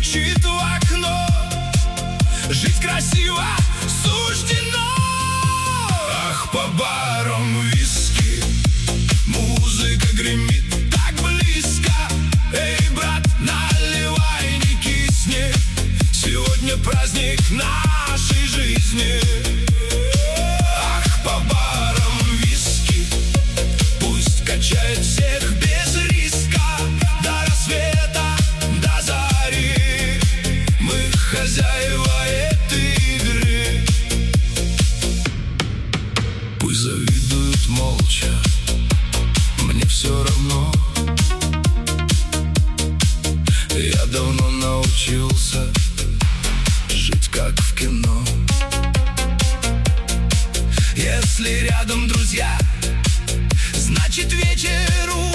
стучит в окно. Жить красиво суждено. Ах, по барам виски музыка гремит так близко. Эй, брат, наливай, не кисни, сегодня праздник нашей жизни. Ах, по барам виски, пусть качает всех без риска. До рассвета, до зари мы хозяева этой игры. Пусть завидуют молча, мне все равно. Я давно научился жить как в кино. Если рядом друзья, значит вечер